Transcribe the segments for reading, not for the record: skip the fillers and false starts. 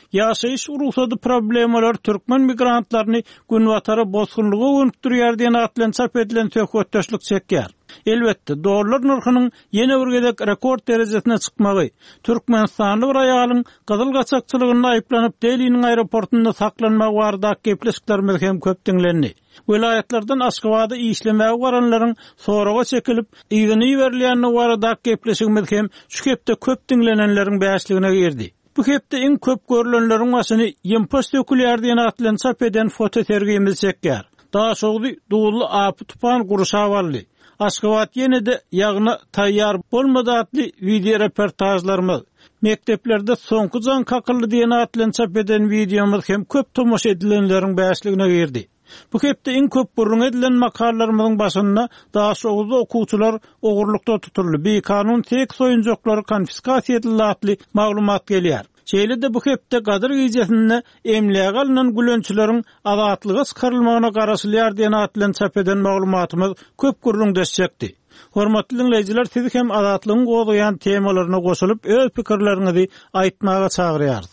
Yaşayış urusady problemler türkmen migrantlaryny günwatara bozgunlyga öňüktürýär diýen atlan çap edilen söhbetdeşlik çekýär. Elbetde dolar narhynyň ýene bir gedek rekord derejesine çykmagy, Türkmenistanly bir aýalyň gyzyl gaçakçylygyna aýyplanyp Delhi'nin aeroportunda saklanmagy barada gepleşikler hem köp diňlendi. Vilayetlerden Aşgabatda işlemäge baranlaryň soraga çekilip, ýygyny berilýän barada gepleşik hem şu hepde köp diňlenenleriň bäşligine girdi. Bu hepde iň köp görülenleriň başyny impostökülýär diýen atlan çap eden foto tergimiz çekýär. Daha soňky dugully apy tupan guruşawarly. Aşgabat ýene de ýagna taýýar bolmady atly video reportajlarymyz. Mekteplerde soňky jan kakylly diýen atlan çap eden videomyz hem köp tomoşa edilenleriň bäşligine girdi. Bu hepde iň köp burun edilen makallalarymyzyň başynda daha soňky okuwçylar ogurlukda tutuldy. Bir kanun tek soýunjaklary konfiskasiýa edildi atly maglumat gelýär. Şeýle bu hepde gadyr gijesinde emläge alynan gülençileriň azatlyga çykarylmagyna garaşylýar diýen atlan çap eden maglumatymyz köp gurrun desjekdi. Hormatly dinleýijiler, sizi hem azatlygyň goýan temalaryna goşulyp öz pikirleriňizi aýtmaga çagyrýarys.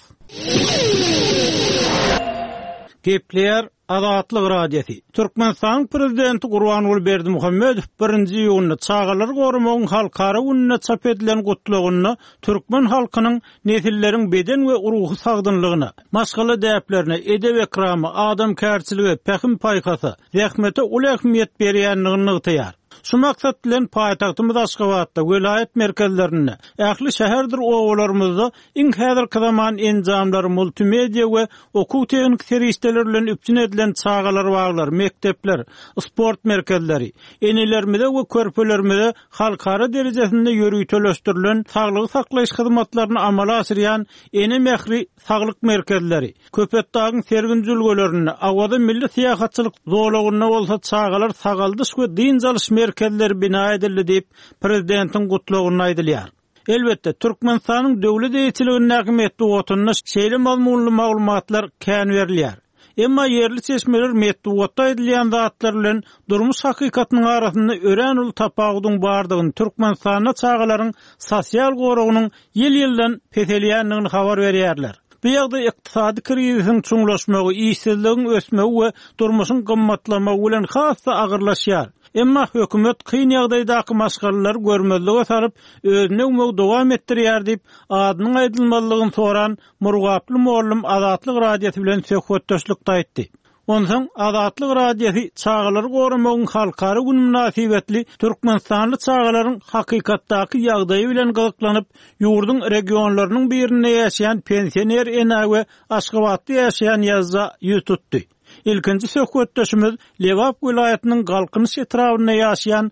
Gepler Azatlyk radiosi. Türkmenistan prezidenti Gurbanuly Berdimuhammedow 1-nji ýylyny çağalar gorumagyň halkara gününe çap edilen gutlugyny türkmen halkynyň nesilleriň beden we ruhy sagdynlygyna, maşgala däplerine, edeb ekramy, adam kärçiligi, pähim paýkasy, zähmete ul ähmiýet berýänligini ýytyýar. Şu maksat bilen paýtagtymyz Aşgabatda vilayet merkezlerinde, ähli şäherdir owalarymyzda iň häzirki zaman enjamlary multimedia we okuw tehnik serişdeler bilen üpçün edilen çağalar baglar, mektepler, sport merkezleri, enelermide we körpelerimizde halkara derejesinde ýörüýtülöstirilen saglyk saklaýyş hyzmatlaryny amala asyrýan ene mehri saglyk merkezleri, köpetdagyň serginjilgelerini, awada milli syýahatçylyk zowlagyna bolsa çağalar sagaldyş we din jalyş merkezleri bina edildi diýip prezidentiň gutlugyny aýdylýar. Elbette Türkmenistanyň döwlet eýçiliginiň näkmetli otunyna şeýle mazmunly maglumatlar kän berilýär. Emma yerli çeşmeler metduwatda edilýän zatlar bilen durmuş hakykatynyň arasynda ören ul tapawdyň bardygyny Türkmenistanda çağalaryň sosial gorugynyň ýyl-ýyldan petelýänligini habar berýärler. Bu ýagda ykdysady krizisiň çuňlaşmagy, işsizligiň ösmegi we durmuşyň gymmatlamagy bilen hassa agyrlaşýar. Emma hökümet kyn ýagdaýdaky maşgalalar görmezlige saryp özüne umag dowam etdirýär diýip adynyň aýdylmalygyny soran Murgaply Mollum Azatlyk radiosi bilen söhbetdeşlikde aýtdy. Ondan Azatlyk radiosi çağalar gorumagyň halkara gün münasibetli Türkmenistanly çağalaryň hakykatdaky ýagdaýy bilen gyzyklanyp ýurdun regionlarynyň birinde ýaşaýan pensioner ena we Aşgabatda ýaşaýan ýazza ýüz tutdy. İlkinci söhbetdeşimiz Lewap vilayatynyň Galkynyş etrawyna ýaşaýan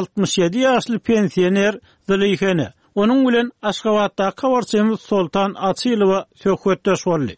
67 ýaşly pensioner Züleyhene. Onuň bilen Aşgabatda kawarçymyz Sultan Açylowa söhbetdeş boldy.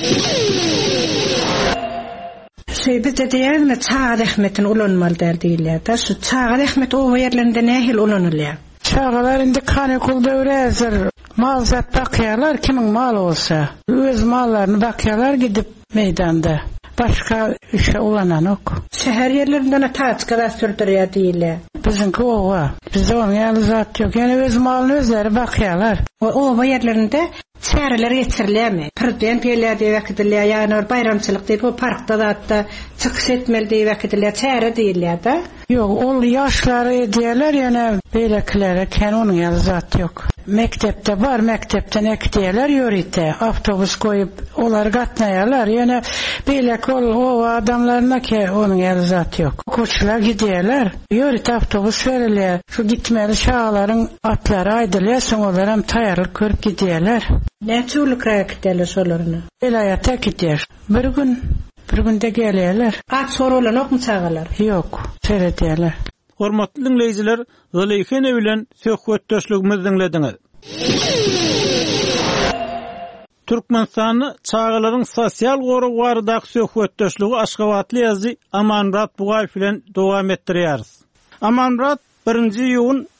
Bizde diýerler çağa rahmetin ulanmaly diýilýär. Şu çağa rahmet o ýerlerinde nähil ulanylýar? Çağalar indi kanykul döwrezir. Mal zat bakýarlar, kimiň maly bolsa. Öz mallaryny bakýarlar gidip meýdanda. Başka işe ulanan ok. Şäher ýerlerinden taçkada sürdürýär diýilýär. Biziňki owa. Bizde oňa ýaly zat ýok. Ýani öz malyny özleri bakýarlar. Owa ýerlerinde çäreler ýetirilýärmi? Prezident ýerler diýip ekidilýär, ýani bir bayramçylyk diýip o parkda zatda çykyş etmeli diýip ekidilýär, çäre diýilýär da. Ýok, ol ýaşlary diýerler, ýani beýlekilere kän onuň ýaly zat ýok. Mektepde bar, mektepden ekdiýerler ýörite, avtobus goýup olar gatnaýarlar. Ýani beýlek ol o adamlaryna ki onuň ýaly zat ýok. Koçlar gidiýerler, ýörite avtobus berilýär. Şu gitmeli şahalaryň atlary aýdylýar, soň olar hem taýarlyk körüp gidiýerler. Näçe ulukraga gitýärler şolaryny? Vilayata gitýär. Bir günde gelýärler. At soralan okmy çağalar? Ýok, seredýärler. Hormatly dinleýijiler, Züleyhene bilen söhbetdeşligimizi dinlediňiz. Türkmenistany çağalaryň sosial gorugy baradaky söhbetdeşligi Aşgabatly ýazgy Amanrat Bugaýew bilen dowam etdirýäris. Amanrat 1-nji ýylyň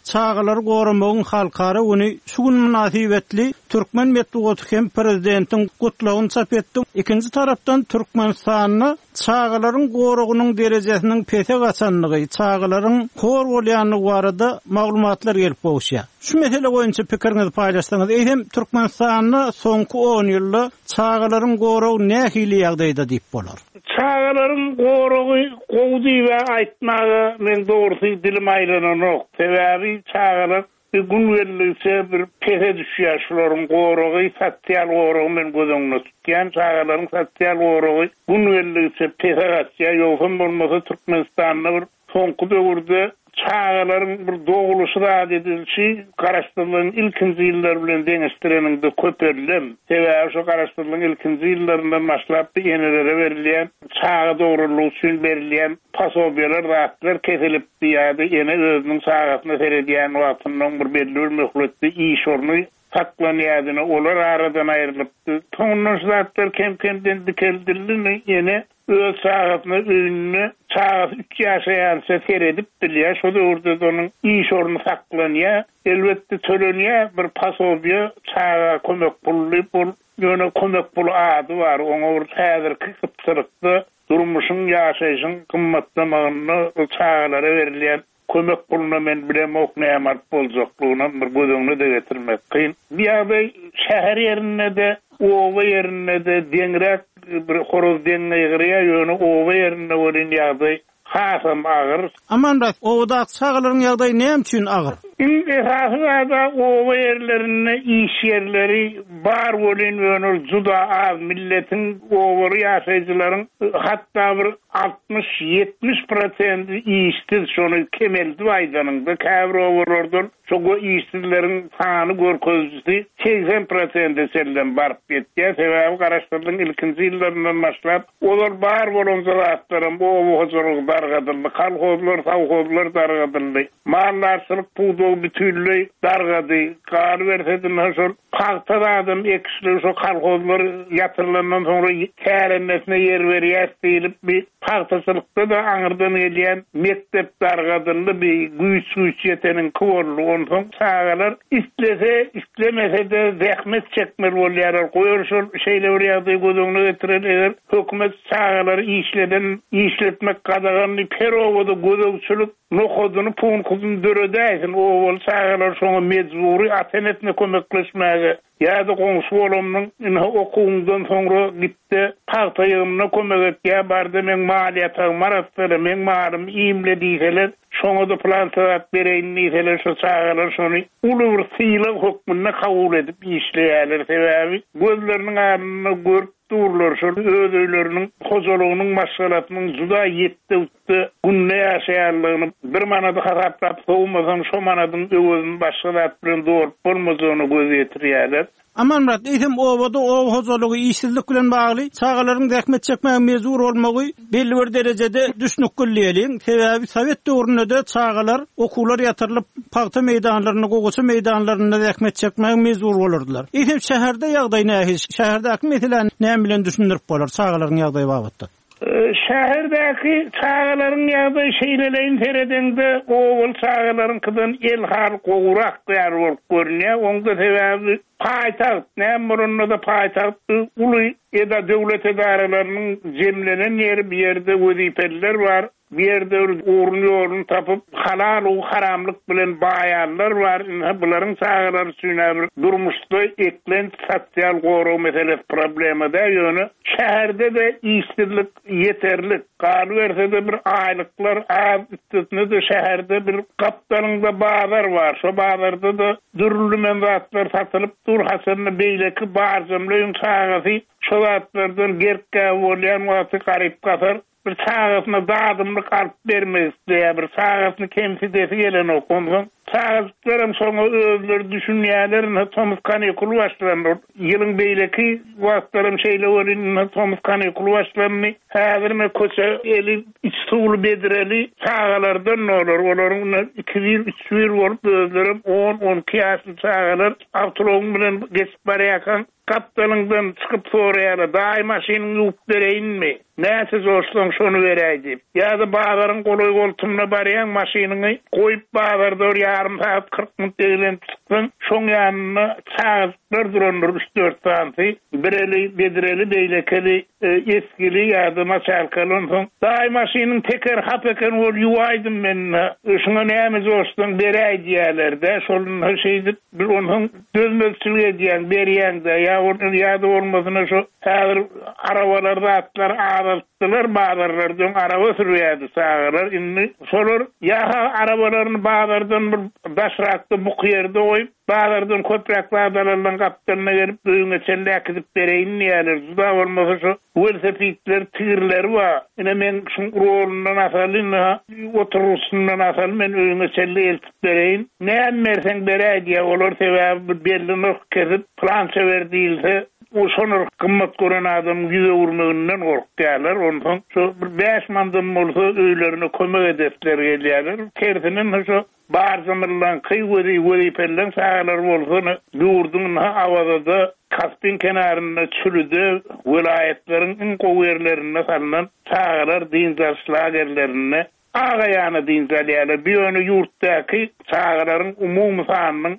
çağalar goramagyň halkara uny şu gün münasibetli Türkmen Medeniýet hem prezidentin gutlawyny çap etdi. Ikinji tarapdan Türkmenistanyň çağalaryň goragynyň derejesiniň pete gaçanlygy, çağalaryň hor bolýanlygy barada maglumatlar gelip bolýar. Şu mesele boýunça pikirinizi paýlaşsaňyz, eýsem Türkmenistanyň soňky 10 ýylda çağalaryň goragy nähili ýagdaýda diýip bolar. Çağalaryň goragy gowdy we aýtmagy men dogry dilim aýlanok. Sebäbi çağalar gün welise bir pete düşýär şolaryň goragy, sosial goragy men gözüňde tutýan çağalaryň sosial goragy gün welise pete gaçýar. Ýogsa bolmasa Türkmenistanyň bir soňky döwürde çağalaryň bir doguluşy da edilşi garaşdyrylan ilkinji ýyllar bilen deňişdireninde köperilem. Sebäbi şu garaşdyrylan ilkinji ýyllaryndan başlap ýenelere berilýän çağa dogrulygy üçin berilýän pasobiýalar rahatlar kesilip ýa-da ýene özüniň çağasyna seredýän wagtynyň bir belli bir möhletde iş orny saklanýadyna olar aradan aýrylypdy. Toňundan zatlar kem-kemden dikeldildi ýene öz çağasyna öňüne çağas 3 ýaşaýança seredip bilýär. Şo döwürde onuň iş orny saklanýar. Elbetde tölenýär bir pasobiýa çağa kömek pully bol, ýöne kömek pul ady bar. Oňa bir häzirki gypçylykda durmuşyň ýaşaýyşyň gymmatlamagyny çağalara berilýän kömek puluna men bilemok näme boljaklygyny bir gözüňe de getirmek kyn. Ýa-da şäher ýerinde de, owa ýerinde de deňrek bir horoz deňe ýygyrýar, ýöne owa ýerinde bolan ýagdaý hasam agyr. Aman ras, owada çağalaryň ýagdaýy näme üçin agyr? Hasada owa ýerlerine iş ýerleri bar bolan ýöne juda az milletin owary ýaşaýjylaryň hatda bir 60-70% işsiz şonu kemeldi aýdanynda käbir owarlardan şogo işsizleriň sany görkezdi 80% selden baryp getdi. Sebäbi garaşdyrylan ilkinji ýyllaryndan başlap olar bar bolan zaratlarym owa hozurlyk dargadyldy, kalhozlar, sawhozlar dargadyldy. Mallarçylyk pudo bütünlüğü dargady, gar bersedin şol paxtada adam ekisli şo kalhozlar yatırılandan sonra kärenmesine yer berýär diýilip bir paxtaçylykda da aňyrdan gelýän mektep dargadyldy bir güýç ýeteniň kowurly onsoň çağalar istlese islemese de zähmet çekmeli bolýar. Goýar şol şeýle bir ýagdaý gözüňe getireler. Hökümet çağalar işletmek kadagany perowada gözükçülük nohoduny puňkuny döredäýsin. O çağalar şoňa mejburi atenetne kömekleşmäge ýa-da goňşy bolamyň okuwundan soňra gitdi paxta ýygymyna kömek etýär. Barda men maliýatym marastary men marym iýimle diýseler şoňa da plan taýýat bereýin diýseler şu çağalar şonu uly bir syýlyk hökmüne kabul edip işleýärler. Sebäbi gözleriniň aryny görüp durlar şu öýleriniň hojalygynyň maşgalatynyň juda ýetdi utdy günne ýaşaýarlygyny bir manada haraplap soňmadan şo manadyň öwüni başgalat bilen dolup bolmagyny göz ýetirýärler. Aman Murat, eýsem owada ow hojalygy işsizlik bilen bagly çağalaryň zähmet çekmäge mejbur bolmagy belli bir derejede düşnük güllýärliň. Sebäbi Sowet döwründe de çağalar okuwlar ýatyrylyp paxta meýdanlaryna, gogoça meýdanlaryna zähmet çekmäge mejbur bolardylar. Eýsem şäherde ýagdaý nähis? Şäherdäki meseleni näme bilen düşündirip bolar çağalaryň ýagdaýy bagtda? Şäherdäki çağalaryň ýagdaýy şeýleleýin teredende owul çağalaryňkydan el hal gowrak ýar bolup görünýär. Onda sebäbi paýtaxt, näme burunda da paýtaxt uly eda döwlet edaralarynyň jemlenen ýeri bir ýerde wezipeliler bar. Bir yerde uğurluyorun tapıp halal o haramlık bilen bayanlar var. Bunların çağalar suyuna bir durmuştu. Eklen sosyal goru meselesi problemi de yönü. Şehirde de işsizlik yeterlik. Kalı verse de bir aylıklar az üstüne de şehirde bir kaptanında bağlar var. Şu bağlarda da dürlü menfaatlar satılıp dur hasanını beyleki bağırcımlıyım çağası. Şu zatlardan gerkke volyan vakti garip kasar. Bir çağasına dağdımlık alıp vermek isteyen, bir çağasını kemsidesi gelen okunsun. Çağaslarım sonra özler düşünýärler, Thomas Kanikulu başlanır. Yılın beyleki vaatlarım şeyle olayın, Thomas Kanikulu başlanır. Hazırma koça eli, iç suğulu bedireli çağalardan ne olur? Onların 2-3 olup özlerim 10-12 yaşlı çağalar. Avtoloğun bilen geçip barayakan kaptanından çıkıp sorayalar, daima senin yup vereyin mi? Näse zorsan şonu vereydi. Ya da bağların koloy koltumuna barayan maşinini koyup bağlarda yarım saat 40 minut eğlen çıksın. Şon yanına çağızlar duranlar 3-4 saati. Bireli, bedireli, beylekeli, eskili ya da maçalkalın. Daima senin teker hapeken ol yuvaydım benimle. Şuna neyemiz olsun bereydi yerlerde. Şolun şeydi, onun dözmözsülüğe diyen, beriyen de ya da olmasına şu arabalarda atlar ağlattılar, bağlarlardan araba sürüyordu sağlar. Inni solur ya arabalarını bağlardan bir başrakta bu yerde koyup bağlardan köpreklardan kaptanına gelip büyüğüne çellek edip bereyin niyeler. Zuda olmasa şu velsefitler, tigirler var. Yine men şun rolundan asalın, oturursundan asalın, men büyüğüne çellek edip bereyin. Ne emmersen berey diye olur sebep belli nok kesip plan sever değilse o sonur kımmat gören adam yüze vurmağından korkuyorlar. Ondan şu 5 mandım olsa öylerine kömek edepler geliyorlar. Tersinin şu bağırsamırlan kıyı perlen sağlar olsa yurdun havada da Kaspin kenarında çürüdü vilayetlerin en kovverlerine salınan sağlar dinzal şlagerlerine ağayana dinzalyalar. Bir önü yurttaki sağların umum sahanının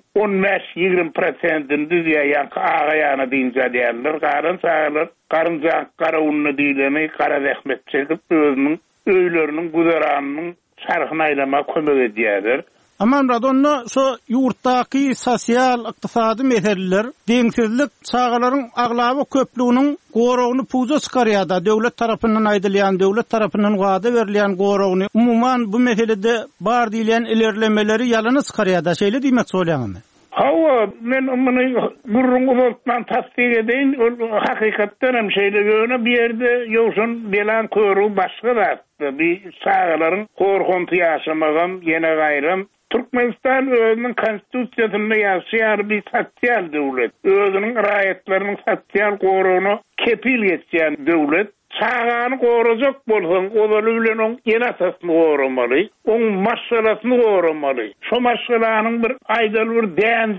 15-20%'ını düzüyen ağayana dinzalyalar. Karın sağlar, karıncak, kara unlu dileni, kara zahmet çekip özünün, öylerinin, güzeranının sarhınaylama kömek ediyorlar. Aman radonna şu yurttaki sosyal iqtisadi meseleler, deňsizlik çağaların aglabı köplüğünün gorogunu puza çıkarýarda. Döwlet tarapyndan aýdylýan, döwlet tarapyndan wada berilýän gorogunu umuman bu meselede bar diýilen ilerlemeleri ýalana çıkarýarda. Şeýle diýmek bolýarmy? Hawa men bunu gurrungudan tasdik edeyin. Hakykatdan hem şeyle göre bir yerde ýoksun belan körü başga da bir sağaların korkuntu yaşamagam yine gayrım. Türkmenistan özünün konstitusiýasyna ýaşaýar bir sosial döwlet. Özünün raýatlarynyň sosial gorugyny kepil etýän döwlet. Çağany gorajak bolsaň, olar bilen oň ýenasasyny goramaly, oň maşgalasyny goramaly. Şo maşgalanyň bir aýdal bir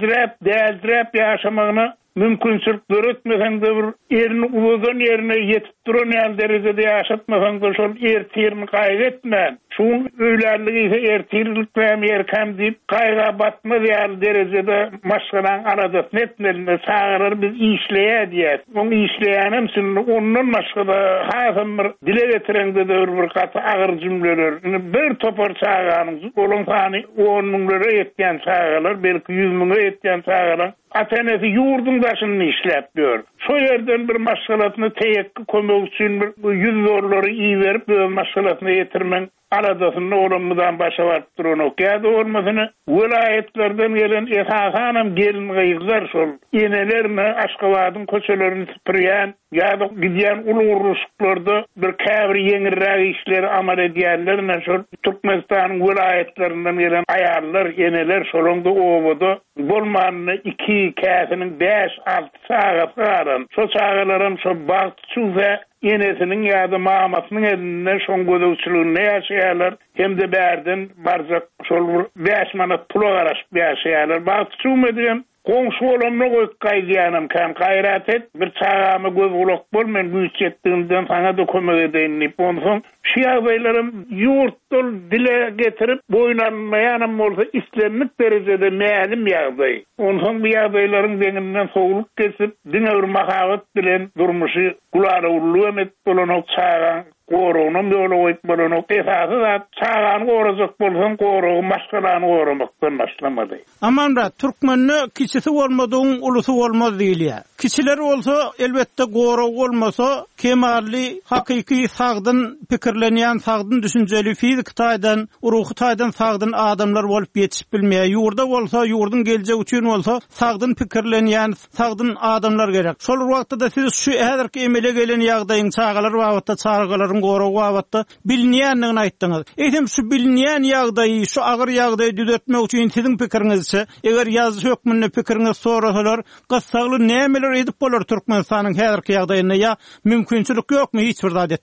däzdirep ýaşamagyna mümkünçilik öğretmesen de bir yerini uzun yerine yetip duran derecede yaşatmasan da şol ertirini kaybetmen. Şun öylerliği ise ertirilik ve erkem deyip kayga batmaz yani derecede maşgalan aradasını etmelerine sağırır biz işleye diye. Onu işleyenim şimdi onun maşgada hasım bir dile getirende de bir katı ağır cümleler. Bir topar sağanız olun sani 10 milyara yetken sağalar belki 100 milyara yetken sağalar. Atenesi yurdun başını işletmiyor. Şu yerden bir maşgalatını teyekki koymak için bir 100 zorları iyi verip bir maşgalatını getirmen aradasını oranmadan başa varıp durun. Kâda olmasını vilayetlerden gelen esasanım gelin gayızlar sol. İnelerine Aşkabad'ın köşelerini süpürüyen ya da gidiyen ulu uruşuklarda bir kâbri yenirrağ işleri amal ediyenlerine sol. Türkmenistan'ın vilayetlerinden gelen ayarlar, yeneler solunda ovada bolmanını 2 kâsinin 5-6 sağası aran. Şu sağaların şu bağçı ve yenesinin ya da mamasının elinden şon gözükçülüğüne yaşayalar. Hem de berden barzak şol 5 manat pula garaşıp yaşayalar. Bağçı mediyen komşu olamına koyup kaydiyanım kan gayret et. Bir çağamı göz kulak bol men büyük ettiğimden sana da kömek edeyim. Ondan şiyazaylarım yurttul dile getirip boynanmayanım olsa istenlik derecede mealim yağday. Ondan bir yağdayların deninden soğuluk kesip dine bir makavat bilen durmuşu kulağına ulluğum et olan o çağan Gorunun böyle oytmalını esası da çağanı koracak bolsan koruğu maşgalanı korumaktan başlamadı. Amanra Türkmenli kişisi olmadığın ulusu olmaz değil ya. Kişiler olsa elbette goruğu olmasa kemalli, hakiki sağdın pikirlenýän, sağdın düşünjeli, fizik taydan, ruhu taydan sağdın adamlar olup yetişip bilmeye. Yurda olsa, yurdun geleceği üçün olsa sağdın pikirlenýän, sağdın adamlar gerek. Şol wagtda da siz şu häzirki emele gelen ýagdaýyň çağalar wagtda çağaların goruğu wagtda bilinýändigini aýtdyňyz. Eýsem şu bilinýän ýagdaýy, şu agyr ýagdaýy düzeltmek üçin siziň pikiриňizçe, eger ýazyş hökmünde pikiriňiz sorasalar, gassagly nämeler edip bolar Türkmenistanyň häzirki ýagdaýyna ýa mümkinçilik ýokmy hiç bir zat etmege?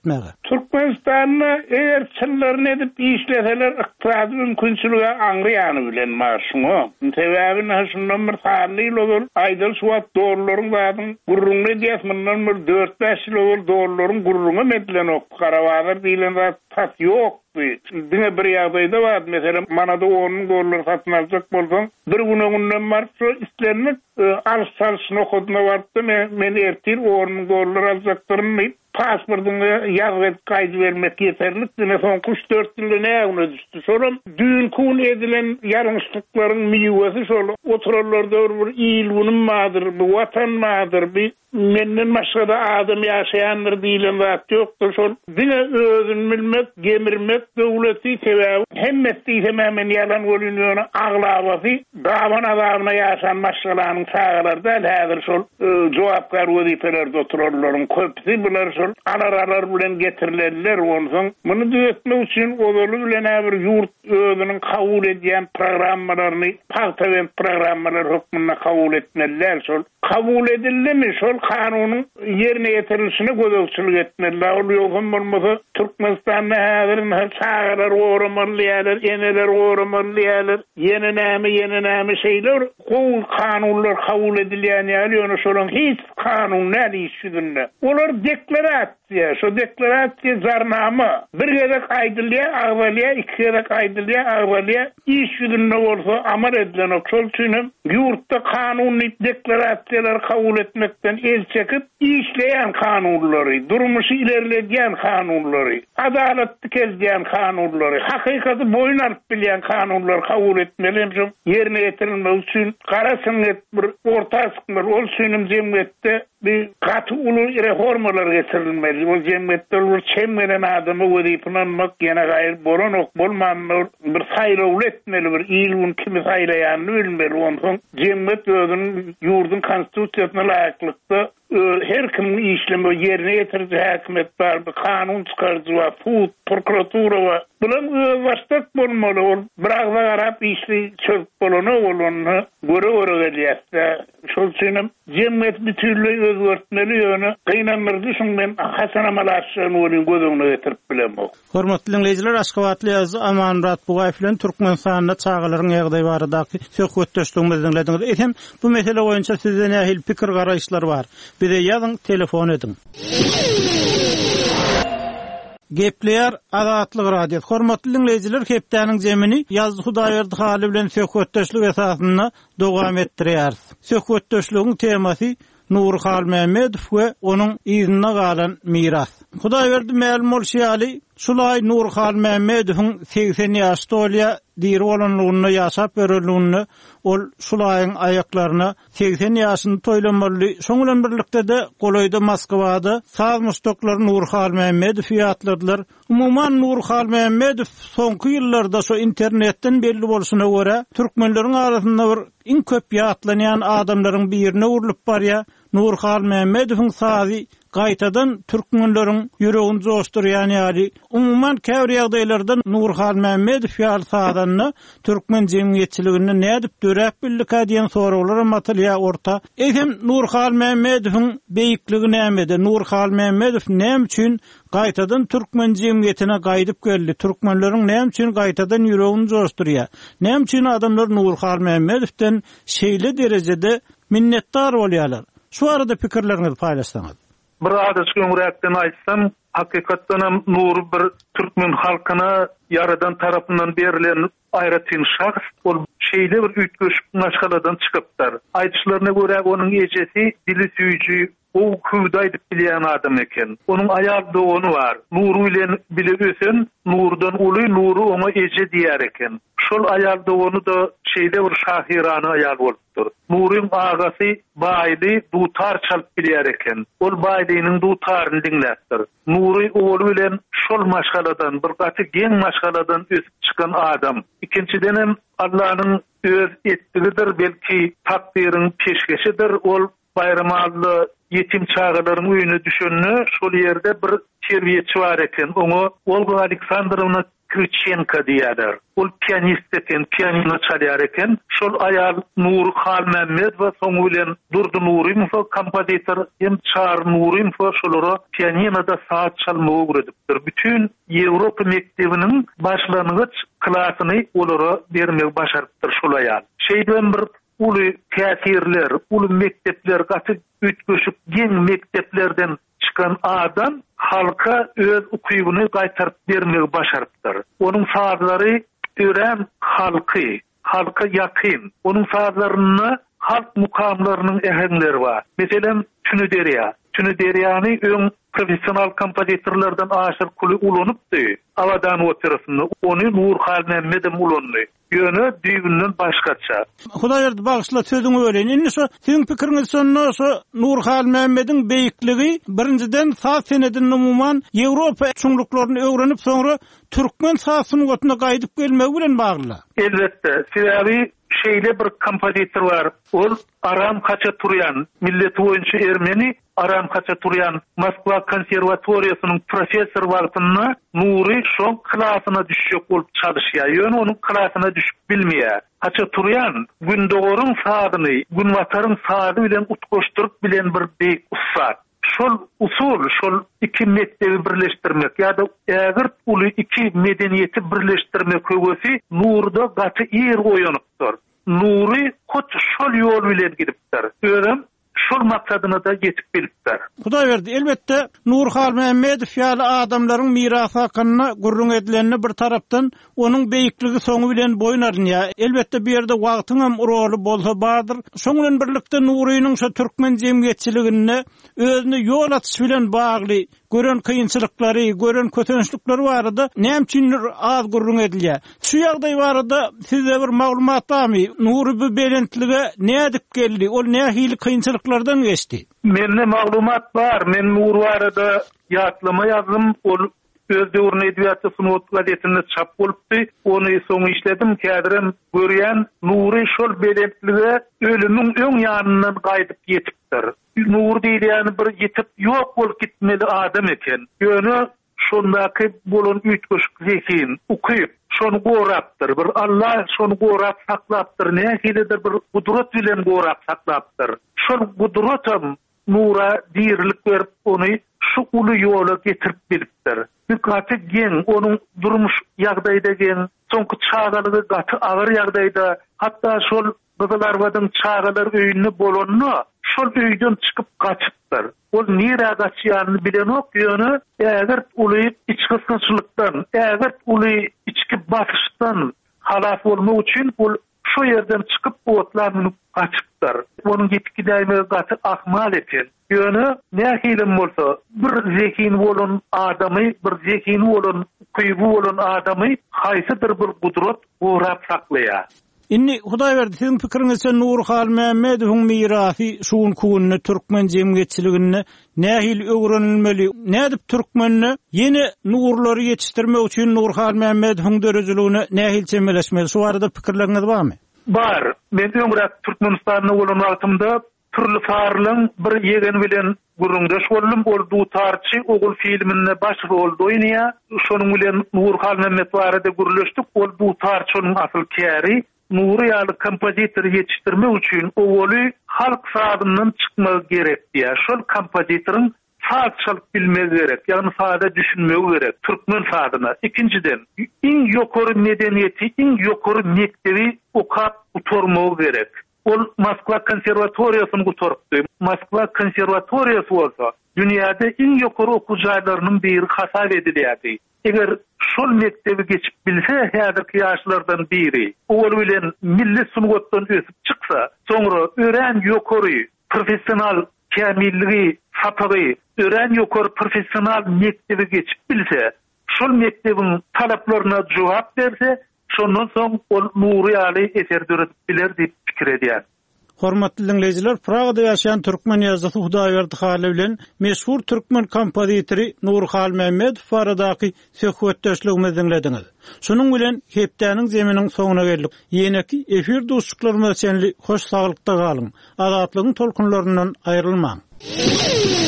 Türkmenistan'da eğer çıllarını edip işleseler iktisadı mümkünçülüğe anlayanı bilen maaşını. Sebebin haşından bir sarlı yıl olur. Aydıl suat doğruların zadın gurrunu diyesminden bir 4-5 yıl olur. Doğruların gurrunu medilen ok. Karavadır diyilen zat tat yok. Dine bir yağdayda var. Mesela manada onun doğruları satın alacak bolsan bir gününden var. Şu isterini alışsalısını okuduna vardı. Meni ertir onun doğruları alacaktırın deyip pasportunu yazıp kaydı vermek yeterlik. Dine son 3-4 yılda ne yağına düştü. Sonra düğün kun edilen yarınışlıkların miyvesi şöyle otururlarda bir iyil bunun mağdır, bir vatan mağdır, bir menden başka adam yaşayanlar diyilen zat yoktur. Şol dine özün bilmek, gemirmek, devleti sebebi hemmettiği hemen yalan oluyor, ağlavası, davan adamına yaşayan başkalarının sağlarda hazır şol cevapkar vazifelerde otururların köpsi bunlar şol alaralar bilen getirilerler olsun. Bunu düzeltmek için odolu bilen bir yurt özünün kabul ediyen programmalarını parlament programmalar hükmünde kabul etmeliler şol. Kabul edildi mi şol kanunun yerine getirilişine gözükçülük etmeliler. Oluyor olmasa Türkmenistan'da hazırın sağlar uğramalıyalar, eneler uğramalıyalar, yeni nami şeyler, o kanunlar kabul edilen yani şolun hiç kanun ne işçüdünde. Onlar deklarasiya, şu deklarasiya zarnama, bir kere kaydılıya, ağvalıya, iki kere kaydılıya, ağvalıya, işçüdünde olsa amar edilen o şol çünüm, yurtta kanunlu deklarasiyalar kabul etmekten el çekip, işleyen kanunları, durmuşu ilerleyen kanunları, adaletli kezdiyen kanunları, hakikati boyun alıp bilen kanunları kabul etmeli. Yerine getirilmek için kara sünnet bir orta sıkmır, ol sünüm cemiyette bir katı ulu reformalar getirilmeli. O cemiyette olur çemmenen adamı vaziflanmak yine gayr boran ok bolmanlar bir sayılavul etmeli, bir iyilun kimi sayılayanını bilmeli. Ondan cemiyet özünün yurdun konstitusiyasına layıklıkta her kimin işlemi yerine getirici hükümet var, bir kanun çıkarıcı var, prokuratura var. Bunun vasıtak bulmalı, bırak da Arap işli çöp bolunu olunu göre geliyse. Şol için cemiyet bir türlü özgörtmeli yönü kıynanır düşün ben Hasan Amalaş'ın olayın gözümüne getirip bilemem. Hormatly dinleyijiler, Aşgabatly ýazy Amanrat Bugaýew bilen Türkmenistanda çağalaryň ýagdaý baradaky söhbetdeşligimizi dinlediňiz. Etem bu mesele boýunça sizden nähil pikir garaýşlar bar. Bize ýazyň, telefon edin. Gepleýär Azatlyk radio. Hormatly dinleyijiler, hepdäniň jemini ýazdy Hudaýberdi haly bilen söhbetdeşlik esasyna dowam etdirýär. Söhbetdeşligiň temasy Nur Hal Mehmedow we onuň iznine galan miras. Hudaýberdi ma'lum bolşýaly, şulay Nur Hal Mehmedowyň 80 ýaşy dolýa diri bolanlygyny ýaşap berilýäni, ol şulaýyň aýaklaryna 80 ýaşyny toýlamaly. Şoň bilen birlikde de Golaýda Moskwada saz mustoklar Nur Hal Mehmedow ýatladylar. Umumyň Nur Hal Mehmedow soňky ýyllarda şu internetden belli bolşuna görä, türkmenleriň arasynda bir iň köp ýatlanýan adamlaryň birine urulyp barýar. Nur Hal Mehmedowyň sazy gaýtadan türkmenleriň ýüregini joşdurýan ýaly. Umumyň käbir ýagdaýlarda Nur Hal Mehmedow ýaly sadanny türkmen jemgyýetçiligini nädip dörek bildik diýen soraglar matalya orta. Ejem Nur Hal Mehmedowyň beýikligi nämede? Nur Hal Mehmedow näme üçin gaýtadan türkmen jemgyýetine gaýdyp geldi? Türkmenleriň näme üçin gaýtadan ýüregini joşdurýar? Näme üçin adamlar Nur Hal Mehmedowden şeýle derejede minnetdar bolýarlar? Şu arada pikirlerinizi paýlaşsaňyz. Bir adys göňrekden aýtsam, hakykatdan Nur bir türkmen halkyna yaradan tarapyndan berilen aýratyn şahs, ol şeýle bir ütgüş maşgaladan çykypdyr. Aýdyşlaryna görä onuň ejesi dili süýjü, o küwdaýdyp bilýän adam eken. Onuň aýal dogany bar. Nur bilen bilýärsen, Nurdan uly, Nuru ona eje diýär eken. Şol aýal dogany da şeýle bir şahirany aýal bolupdyr. Nuryň agasy baýdy dutar çalyp bilýär eken. Ol baýdynyň dutaryny dinläpdir. Nury oğlu bilen şol maşgaladan, bir gaty geň maşgaladan ösüp çykan adam. İkinciden hem Allah'ın öz etdigidir, belki takdirin peşkeşidir. Ol bayramazlı yetim çağalaryň öýüne düşenni şol ýerde bir terbiýetçi bar eken. Oňa Olga Aleksandrovna Krichenko diýerler. Ol pianist eken, pianino çalýar eken. Şol ayal Nur Halmemmed we soňu bilen Durdy Nurimov kompozitor hem Çar Nurimov şolara pianinoda saat çalmagy öwredipdir. Bütün Ýewropa mektebiniň başlangıç klasyny olara bermegi başarypdyr şol ayal. Şeýden bir uly täsirler, uly mektepler gaty ütgeşip geň mekteplerden çıkan adam halka öz ukuyuny gaýtaryp bermegi başarypdyr. Onuň sazlary ören halka yakyn. Onuň sazlaryny halk mukamlarynyň ähengleri bar. Meselem Tünü Deryany öň professional kompozitorlardan aşyr kuly ulanypdy. Awadan otyrysyny ony Nur Halmemmed ulanypdy. Ýöne düýbünden başgaça. Hudaýerdi bagşla sözüňi öreň. Indi şu siň pikiriňiz sonuna şu Nur Halmemmediň beýikligi birinciden saz senedini umumyň Ýewropa çuňluklaryny öwrenip soňra türkmen sazyny gotuna gaýdyp gelmegi bilen bagly. Elbetde, sebäbi şeýle bir kompozitor bar. Ol Aram Haçaturyan, milleti boýunça Ermeni Aram Haçaturyan Moskva konservatoriýasynyň professor wagtyna Nuri şol klasyna düşjek bolup çalışýar. Ýöne onuň klasyna düşüp bilmeýär. Haçaturyan gündogorun sadyny, günwataryň sady bilen utgoşduryp bilen bir beýik ustad. Şol usul, şol iki mektebi birleştirmek ya da eğer uly iki medeniyeti birleştirmek köwesi Nurda gaty ýer oýanypdyr. Nuri koç şol ýol bilen gidipdir. Öýrem şol maksadyna da ýetip bilipdir. Hudaý berdi. Elbetde Nur Halmemmedow ýaly adamlaryň mirasy hakyna gurrun edilenini bir tarapdan onuň beýikligi soňu bilen boýnarynýa. Elbetde bir ýerde wagtyň hem roly bolsa bardyr. Şoň bilen birlikde Nurynyň şu türkmen jemgyýetçiligine özüni ýol atyş bilen bagly gören kıyınçılıkları, gören kötünçlükleri barada näçindir az gurrun edilýär. Şu ýagdaý barada size bir maglumat barmy? Nury bu belentlige nädip geldi? Ol nähili kıyınçılıklardan geçdi? Mende maglumat bar. Men Nur barada ýatlama ýazdym. Ol öz döwrüne edebiyatçy Sunut gazetinde çap bolupdy. Ony soň işledim. Kädirim görýän Nury şol belentlige ölümüň öň ýanyndan gaýdyp ýetipdir. Nur diýýän bir ýetip ýok bolup gitmeli adam eken. Ýöne şondaky bolan ütgeşik zekin ukuyup şonu gorapdyr. Bir Allah şonu gorap saklapdyr. Nähilidir bir gudrat bilen gorap saklapdyr. Şol gudratam Nura diýerlik berip ony şu uly ýola getirip bilipdir. Bir gaty geň onuň durmuş ýagdaýda geň, soňky çağalygy gaty agyr ýagdaýda, hatda şol Gyzylarbadyň çağalar öýünde bolanny şol öýden çykyp gaçypdyr. Ol nire gaçýanyny bilen ok ýöne äger uly içki sınçylykdan, äger uly içki batyşdan halas bolmak üçin ol şu ýerden çykyp otlaryny gaçypdyr. Onuň gitgidäme gaty ahmal eken. Ýöne nähili bolsa bir zekin bolan adamy, bir zekin bolan kuýbu bolan adamy haýsydyr bir gudrat gorap saklaýar. Inni Hudaý berdi, siň pikiriňizçe Nur Halmemmedowyň mirasy şuň kunyny türkmen jemgyýetçiligine nähili öwrenilmeli? Nädip türkmenni ýene nurlary ýetişdirmek üçin Nur Halmemmedowyň dörejiligine nähili çemeleşmeli? Şu arada pikirleriňiz barmy? Bar. Men öňrek Türkmenistanyň bolan wagtymda türli farlyň bir ýegen bilen gurrundaş boldum. Ol dutarçy ogul filminde baş rolda oýnaýar. Şonuň bilen Nur Halmemmed barada gurleşdik. Ol dutarçy onuň asyl käri. Nury ýaly kompozitor ýetişdirmek üçin owaly halk sadynyň çykmagy gerek diýär. Şol kompozitoryň saz çalyp bilmegi gerek, ýagny sada düşünmegi gerek türkmen sadyna. Ikinciden, iň ýokary medeniýeti, iň ýokary mektebi okap utormagy gerek. Ol Moskva konservatoriýasyny gutarpdy. Moskva konservatoriýasy bolsa, dünýäde iň ýokary okuw jaýlarynyň biri hasap edilýärdi. Eger şol mektebi geçip bilse häzirki ýaşlardan biri, ol bilen milli sungatdan ösüp çyksa, soňra ören ýokary professional kämilligi, sapagy, ören ýokary professional mektebi geçip bilse, şol mektebiň talaplaryna jogap berse, şondan soň ol Nury ýaly eser döretip biler diýip pikir edýär. Hormatly dinleyijiler, Pragada ýaşaýan türkmen ýazgysy Hudaýberdi Haly bilen meşhur türkmen kompozitory Nur Halmemmedow baradaky söhbetdeşligimizi dinlediňiz. Şunuň bilen hepdäniň zeminiň soňuna geldik. Ýene-ki efir dostluklarymyz senli hoş saglykda galyň. Azatlygyň tolkunlaryndan aýrylmaň.